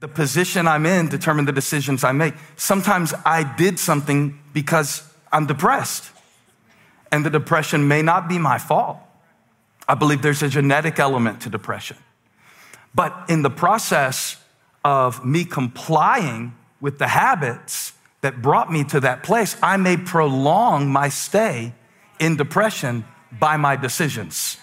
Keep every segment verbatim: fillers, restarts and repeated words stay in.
The position I'm in determines the decisions I make. Sometimes I did something because I'm depressed, and the depression may not be my fault. I believe there's a genetic element to depression. But in the process of me complying with the habits that brought me to that place, I may prolong my stay in depression by my decisions.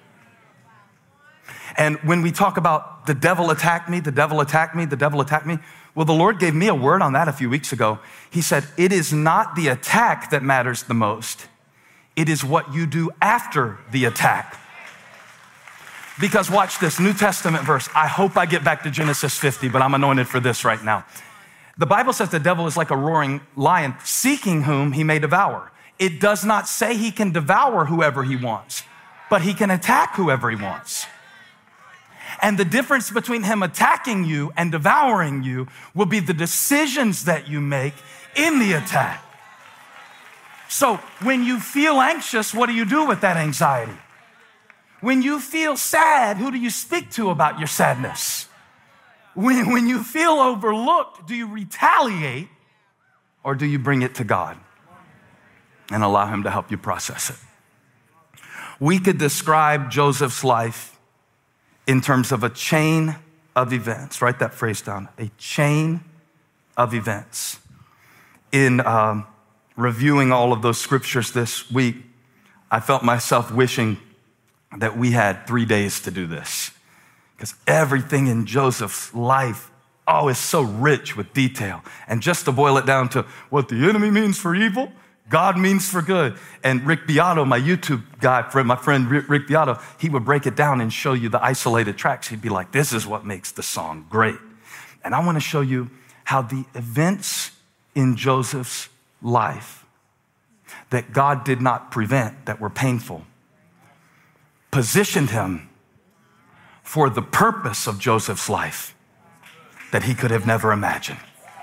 And when we talk about the devil attacked me, the devil attacked me, the devil attacked me, well, the Lord gave me a word on that a few weeks ago. He said, it is not the attack that matters the most. It is what you do after the attack. Because watch this, New Testament verse. I hope I get back to Genesis fifty, but I'm anointed for this right now. The Bible says the devil is like a roaring lion, seeking whom he may devour. It does not say he can devour whoever he wants, but he can attack whoever he wants. And the difference between him attacking you and devouring you will be the decisions that you make in the attack. So when you feel anxious, what do you do with that anxiety? When you feel sad, who do you speak to about your sadness? When, when you feel overlooked, do you retaliate or do you bring it to God and allow him to help you process it? We could describe Joseph's life in terms of a chain of events. Write that phrase down, a chain of events. In um, reviewing all of those scriptures this week, I felt myself wishing that we had three days to do this, because everything in Joseph's life, oh, is so rich with detail. And just to boil it down to what the enemy means for evil, God means for good. And Rick Beato, my YouTube guy, my friend Rick Beato, he would break it down and show you the isolated tracks. He'd be like, this is what makes the song great. And I want to show you how the events in Joseph's life that God did not prevent, that were painful, positioned him for the purpose of Joseph's life that he could have never imagined.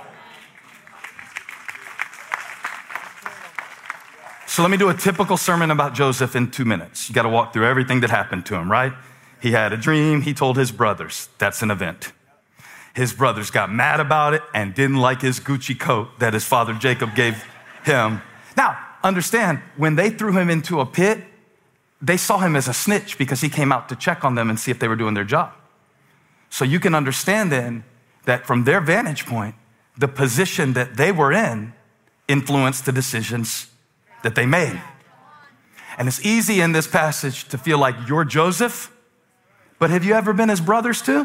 So let me do a typical sermon about Joseph in two minutes. You got to walk through everything that happened to him, right? He had a dream. He told his brothers. That's an event. His brothers got mad about it and didn't like his Gucci coat that his father Jacob gave him. Now, understand, when they threw him into a pit, they saw him as a snitch because he came out to check on them and see if they were doing their job. So you can understand then that from their vantage point, the position that they were in influenced the decisions that they made. And it's easy in this passage to feel like you're Joseph, but have you ever been his brothers too?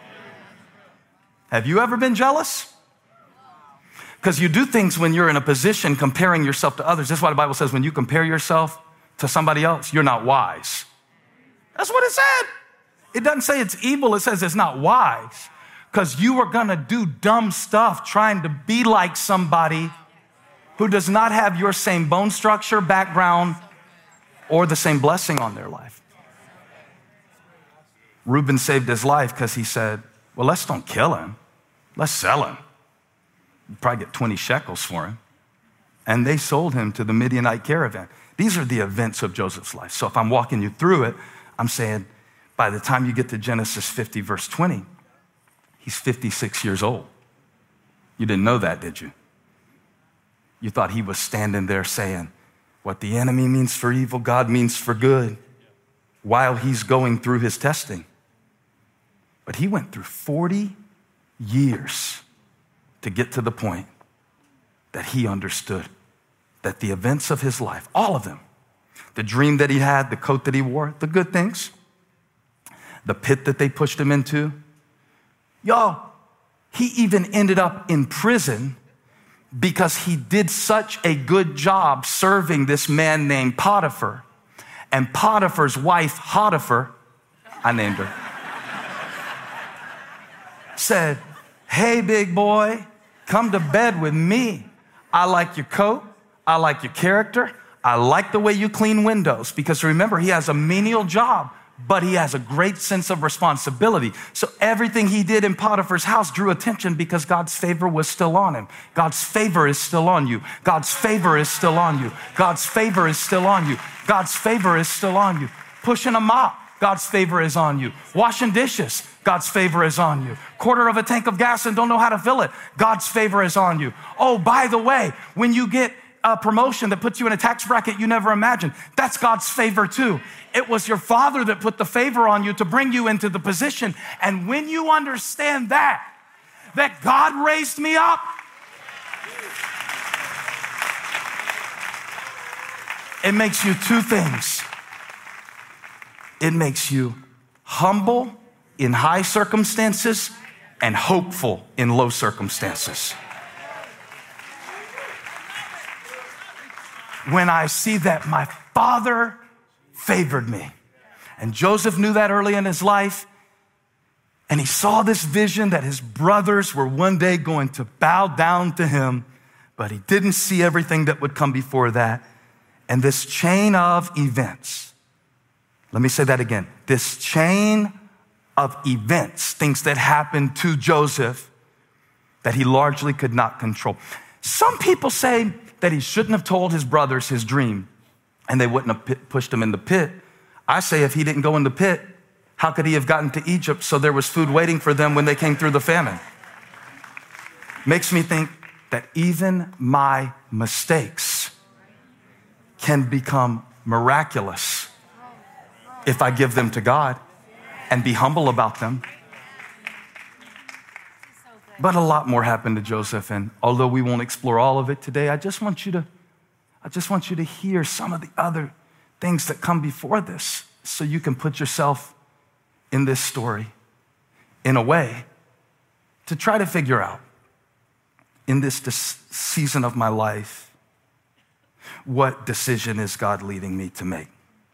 Have you ever been jealous? Because you do things when you're in a position comparing yourself to others. That's why the Bible says when you compare yourself to somebody else, you're not wise. That's what it said. It doesn't say it's evil. It says it's not wise, because you are going to do dumb stuff trying to be like somebody who does not have your same bone structure, background, or the same blessing on their life. Reuben saved his life because he said, well, let's don't kill him. Let's sell him. We'll probably get twenty shekels for him. And they sold him to the Midianite caravan. These are the events of Joseph's life. So if I'm walking you through it, I'm saying by the time you get to Genesis fifty, verse twenty, he's fifty-six years old. You didn't know that, did you? You thought he was standing there saying, what the enemy means for evil, God means for good, while he's going through his testing. But he went through forty years to get to the point that he understood that the events of his life, all of them, the dream that he had, the coat that he wore, the good things, the pit that they pushed him into, y'all, he even ended up in prison because he did such a good job serving this man named Potiphar. And Potiphar's wife, Hotiphar, I named her, said, hey, big boy, come to bed with me. I like your coat. I like your character. I like the way you clean windows. Because remember, he has a menial job, but he has a great sense of responsibility. So everything he did in Potiphar's house drew attention because God's favor was still on him. God's favor is still on you. God's favor is still on you. God's favor is still on you. God's favor is still on you. Pushing a mop, God's favor is on you. Washing dishes, God's favor is on you. Quarter of a tank of gas and don't know how to fill it. God's favor is on you. Oh, by the way, when you get a promotion that puts you in a tax bracket you never imagined, that's God's favor too. It was your Father that put the favor on you to bring you into the position. And when you understand that, that God raised me up, it makes you two things. It makes you humble in high circumstances and hopeful in low circumstances. When I see that my Father favored me, and Joseph knew that early in his life, and he saw this vision that his brothers were one day going to bow down to him, but he didn't see everything that would come before that. And this chain of events, let me say that again, this chain of events, things that happened to Joseph that he largely could not control. Some people say that he shouldn't have told his brothers his dream and they wouldn't have pit, pushed him in the pit. I say if he didn't go in the pit, how could he have gotten to Egypt so there was food waiting for them when they came through the famine? Makes me think that even my mistakes can become miraculous if I give them to God and be humble about them. But a lot more happened to Joseph, and although we won't explore all of it today, I just want you to, I just want you to hear some of the other things that come before this so you can put yourself in this story in a way to try to figure out in this dis- season of my life, what decision is God leading me to make?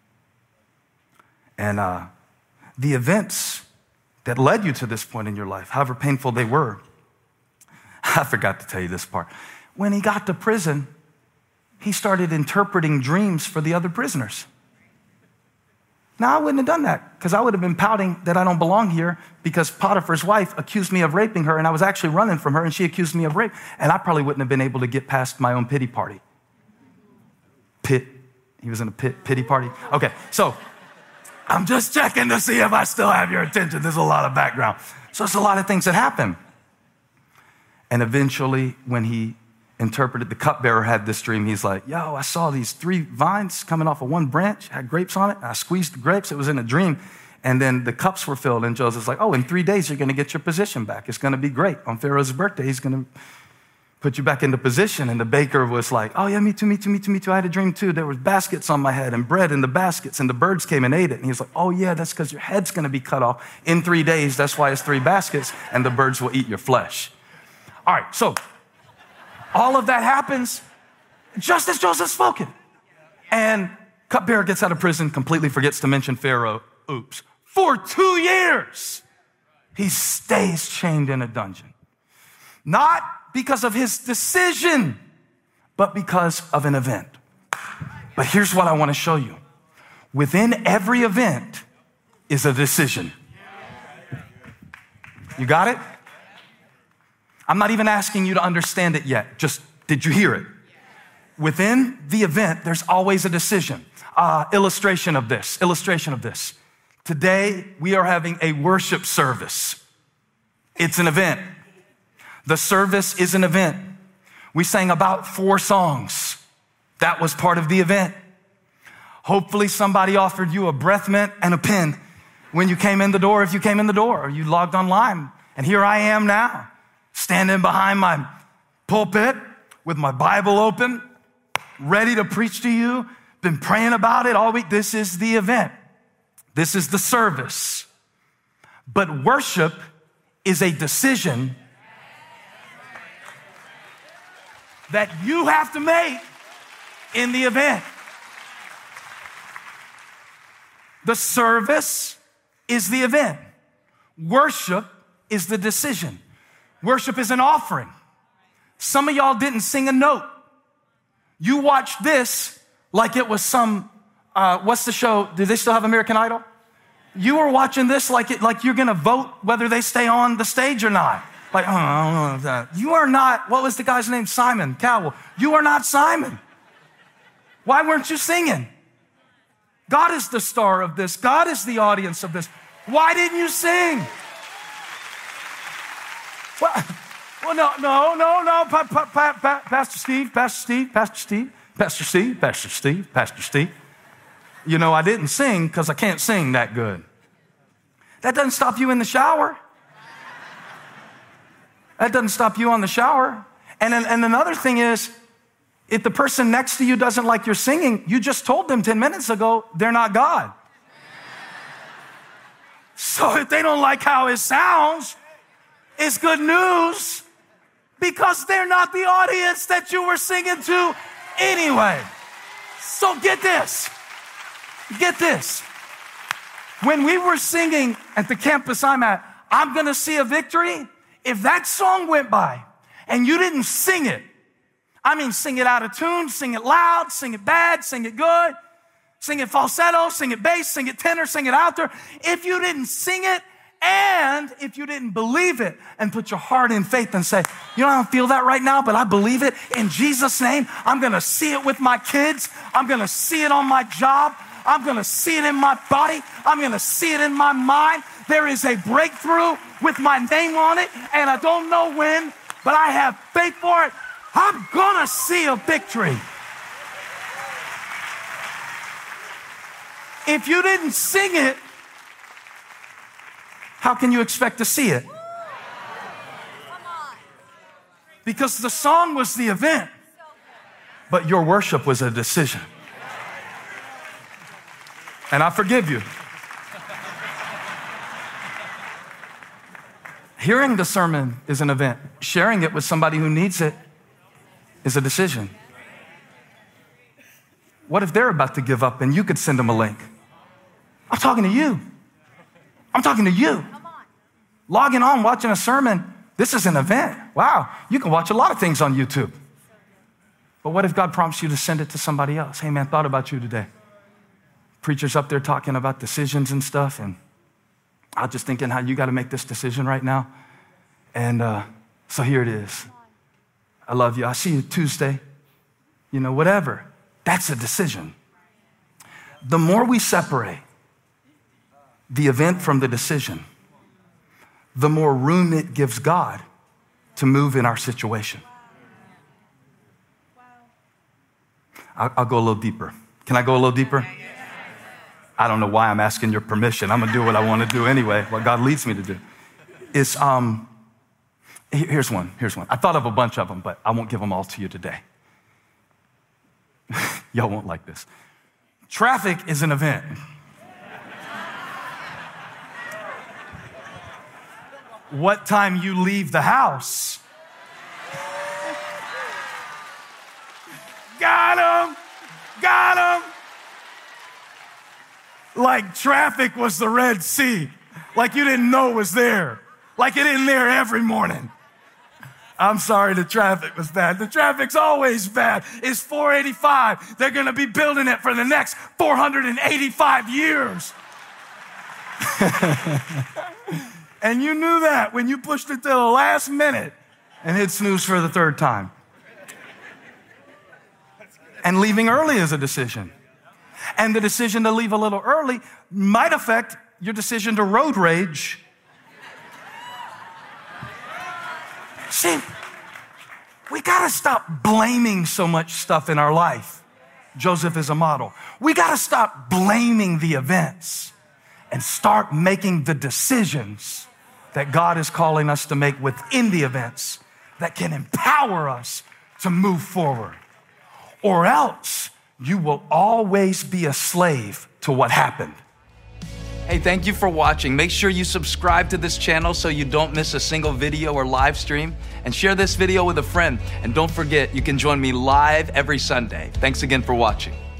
And uh, the events that led you to this point in your life, however painful they were, I forgot to tell you this part. When he got to prison, he started interpreting dreams for the other prisoners. Now, I wouldn't have done that because I would have been pouting that I don't belong here because Potiphar's wife accused me of raping her and I was actually running from her and she accused me of rape. And I probably wouldn't have been able to get past my own pity party. Pit. He was in a pit, pity party. Okay, so I'm just checking to see if I still have your attention. There's a lot of background. So it's a lot of things that happen. And eventually, when he interpreted, the cupbearer had this dream. He's like, yo, I saw these three vines coming off of one branch, had grapes on it. I squeezed the grapes. It was in a dream. And then the cups were filled. And Joseph's like, oh, in three days, you're going to get your position back. It's going to be great. On Pharaoh's birthday, he's going to put you back into position. And the baker was like, oh, yeah, me too, me too, me too, me too. I had a dream too. There was baskets on my head and bread in the baskets, and the birds came and ate it. And he's like, oh, yeah, that's because your head's going to be cut off in three days. That's why it's three baskets, and the birds will eat your flesh. All right, so all of that happens just as Joseph spoken. And cupbearer gets out of prison, completely forgets to mention Pharaoh. Oops. For two years, he stays chained in a dungeon. Not because of his decision, but because of an event. But here's what I want to show you. Within every event is a decision. You got it? I'm not even asking you to understand it yet. Just, did you hear it? Within the event, there's always a decision. Uh, illustration of this, illustration of this. Today, we are having a worship service. It's an event. The service is an event. We sang about four songs. That was part of the event. Hopefully somebody offered you a breath mint and a pen when you came in the door, if you came in the door, or you logged online. And here I am now, standing behind my pulpit with my Bible open, ready to preach to you. Been praying about it all week. This is the event. This is the service. But worship is a decision that you have to make in the event. The service is the event. Worship is the decision. Worship is an offering. Some of y'all didn't sing a note. You watched this like it was some, uh, what's the show? Do they still have American Idol? You were watching this like it, like you're gonna vote whether they stay on the stage or not. Like, oh, I don't know that. You are not, what was the guy's name? Simon Cowell. You are not Simon. Why weren't you singing? God is the star of this. God is the audience of this. Why didn't you sing? Well, well no, no, no, no, pa, pa, pa, pa, Pastor Steve, Pastor Steve, Pastor Steve, Pastor Steve, Pastor Steve, Pastor Steve. You know, I didn't sing because I can't sing that good. That doesn't stop you in the shower. That doesn't stop you on the shower. And, then, and another thing is, if the person next to you doesn't like your singing, you just told them ten minutes ago they're not God. So if they don't like how it sounds, it's good news because they're not the audience that you were singing to anyway. So get this. Get this. When we were singing at the campus I'm at, I'm gonna see a victory. If that song went by and you didn't sing it, I mean, sing it out of tune, sing it loud, sing it bad, sing it good, sing it falsetto, sing it bass, sing it tenor, sing it out there. If you didn't sing it and if you didn't believe it and put your heart in faith and say, you know, I don't feel that right now, but I believe it in Jesus' name. I'm gonna see it with my kids. I'm gonna see it on my job. I'm gonna see it in my body. I'm gonna see it in my mind. There is a breakthrough with my name on it, and I don't know when, but I have faith for it. I'm gonna see a victory. If you didn't sing it, how can you expect to see it? Because the song was the event, but your worship was a decision. And I forgive you. Hearing the sermon is an event. Sharing it with somebody who needs it is a decision. What if they're about to give up and you could send them a link? I'm talking to you. I'm talking to you. Logging on, watching a sermon, this is an event. Wow, you can watch a lot of things on YouTube. But what if God prompts you to send it to somebody else? Hey man, thought about you today. Preachers up there talking about decisions and stuff, and I was just thinking how you got to make this decision right now. And uh, so here it is. I love you. I'll see you Tuesday. You know, whatever. That's a decision. The more we separate the event from the decision, the more room it gives God to move in our situation. I'll, I'll go a little deeper. Can I go a little deeper? I don't know why I'm asking your permission. I'm gonna do what I want to do anyway, what God leads me to do. Is um, here's one, here's one. I thought of a bunch of them, but I won't give them all to you today. Y'all won't like this. Traffic is an event. What time you leave the house? Got him, got him. Like traffic was the Red Sea. Like you didn't know it was there. Like it isn't there every morning. I'm sorry the traffic was bad. The traffic's always bad. It's four eighty-five. They're going to be building it for the next four hundred eighty-five years. And you knew that when you pushed it to the last minute and hit snooze for the third time. And leaving early is a decision. And the decision to leave a little early might affect your decision to road rage. See, we gotta stop blaming so much stuff in our life. Joseph is a model. We gotta stop blaming the events and start making the decisions that God is calling us to make within the events that can empower us to move forward. Or else you will always be a slave to what happened. Hey, thank you for watching. Make sure you subscribe to this channel so you don't miss a single video or live stream, and share this video with a friend. And don't forget, you can join me live every Sunday. Thanks again for watching.